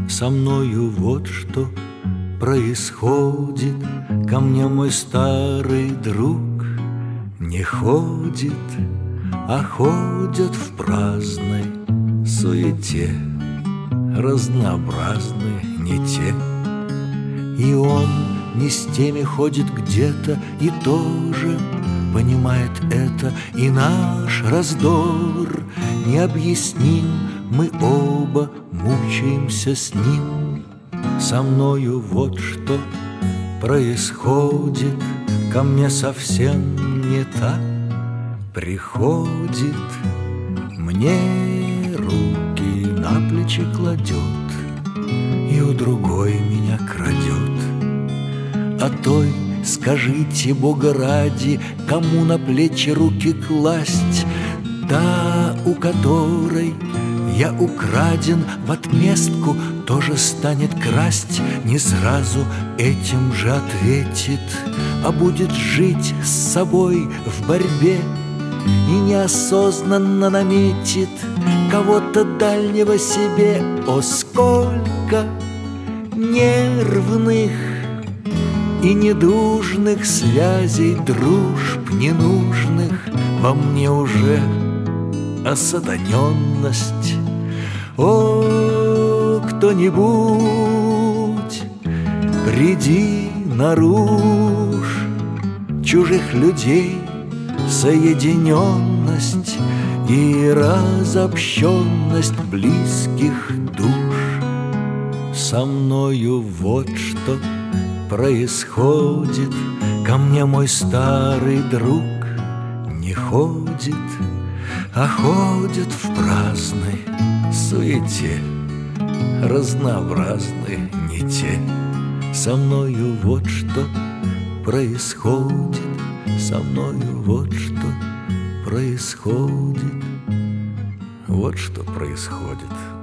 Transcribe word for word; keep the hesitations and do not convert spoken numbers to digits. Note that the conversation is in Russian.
Со мною вот что происходит. Ко мне мой старый друг не ходит, а ходят в праздной суете разнообразные не те. И он не с теми ходит где-то и тоже понимает это. И наш раздор необъясним, мы оба мучаемся с ним. Со мною вот что происходит, ко мне совсем не так приходит, мне руки на плечи кладет и у другой меня крадет. А той скажите, Бога ради, кому на плечи руки класть? Та, у которой я украден, в отместку тоже станет красть. Не сразу этим же ответит, а будет жить с собой в борьбе и неосознанно наметит кого-то дальнего себе. О, сколько нервных и недужных связей, дружб ненужных во мне уже осатаненность. О, кто-нибудь, приди наружь чужих людей соединенность и разобщенность близких душ. Со мною вот что происходит, ко мне мой старый друг не ходит, а ходят в праздной суете разнообразные не те. Со мною вот что происходит, со мною вот что происходит, вот что происходит.